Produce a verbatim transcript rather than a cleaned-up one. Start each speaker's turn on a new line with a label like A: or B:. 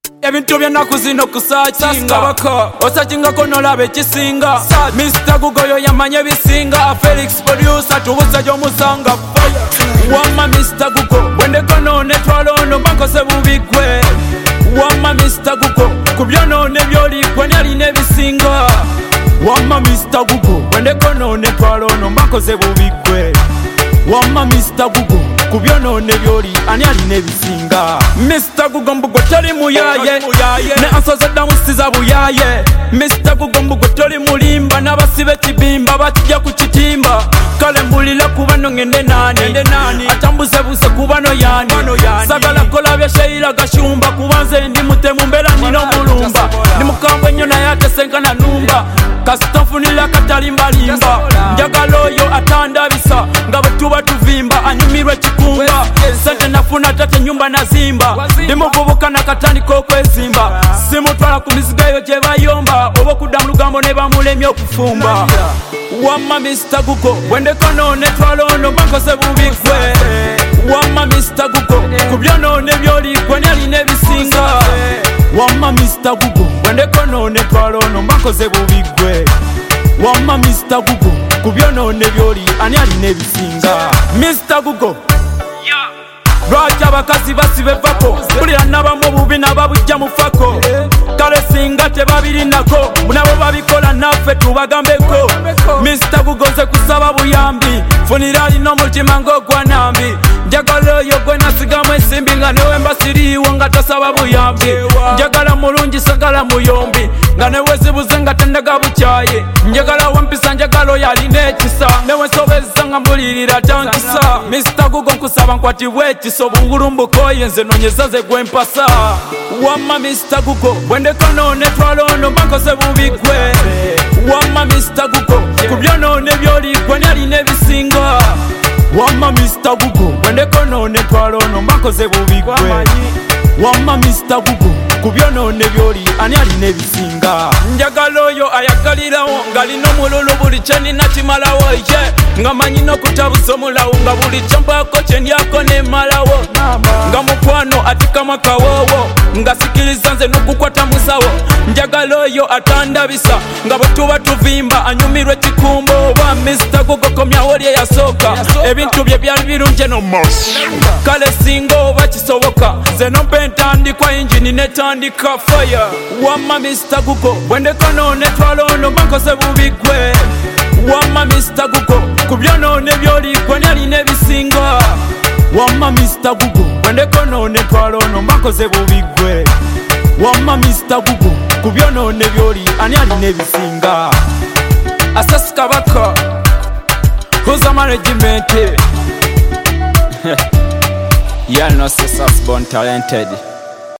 A: Ebintu byennaku zino kusakinga osakingako nolaba ekisinga Mister Gugoyo yamanya ebisinga Felix producer tubuza gyomusanga Wama Mister Gugo bwendekono netwalono bankose bubigwe Wama Mister Gugo kubyonone byoligwe nyalina ebisinga Wama Mister Gugo bwendekono netwalono bankose bubigwe Wama Mister Gugo kubyonone byoli ani alina ebisinga Mister Gugo mbugo toli muyaye ne ansoze damusiza buyaye Mister Gugo mbugo toli mulimba n'abasibe kibimba batijja ku kitimba kale mbulira kubano ngende nani atambuze buse kubano yani sagala kola bya sheira gashumba kubanze ndi mutemu mbera nino mulumba ndi mukambwe nyo naye atesenkana numba kasitafunira katalimba limba njagala oyo atandabisa nga bwetuba tuvimba anyumirwe kikumba sente nafuna tate nyumba nazimba ndi muvubuka nakatandika okwezimba simutwala ku mizigo eyo gye bayomba oba okudda mu lugambo ne bamulemya okufumba Wama Mister Gugo bwendekono netwalono bankose bubigwe Wama Mister Gugo kubyonone byoligwe nyalina ebisinga Wama Mister Gugo bwendekono netwalono bankose bubigwe Wama Mister Gugo kubyonone byoli ani alina ebisinga Mister Gugo lwaki abakazi basibevako bulira nabamu bubi nababujja mufako kale singa tebabirinako nabo babikola naffe tubagambeko Mister Gugo nze kusaba buyambi funira alina omutima ng'ogwanambi njagala oyo gwe nasigamu ensimbi nga newe mbasiriiwo nga tasaba buyambi njagala mulungi sagala muyombi nga newezibuze nga tendaga bukyaye njagala wampisa njagala oyo alina ekisa newe nsobeza nga mbulirira tankisa Mister Gugo nkusaba nkwatibwe ekisa obungulumbukoye nze nonyeza ze gwempasa Wama Mister Gugo bwendekono netwalono bankose bubigwe Wama Mister Gugo kubyonone byoligwe nyalina ebisinga Wama Mister Gugo bwendekono netwalono bankose bubigwe Wama Mister Gugo kubyonone byoli ani alina ebisinga njagala oyo ayagalirawo ngalina omululu buli kyenina kimalawo ye nga manyi n'okutabuza omulawo nga buli kyempaako kyendyako nemalawo nga mukwano atikamu akawoowo nga sikiriza nze n'okukwata musawo njagala oyo atandabisa nga bwetuba tuvimba anyumirwe kikumbo oba Mister Gugo komyawo lye yasooka ebintu bye byali birungi eno kale singa oba kisoboka nze nompa entandikwa injini netandika fire Wama Mister Gugo bwendekono netwalono bankose bubigwe Wama Mister Gugo kubyonone byoligwe nyalina ebisinga Wama Mister Gugo bwendekono netwalono bankose bubigwe Wama Mister Gugo kubyonone byoli ani alina ebisinga Asasi Kabaka Who's management Yeah, no, Sasas born talented.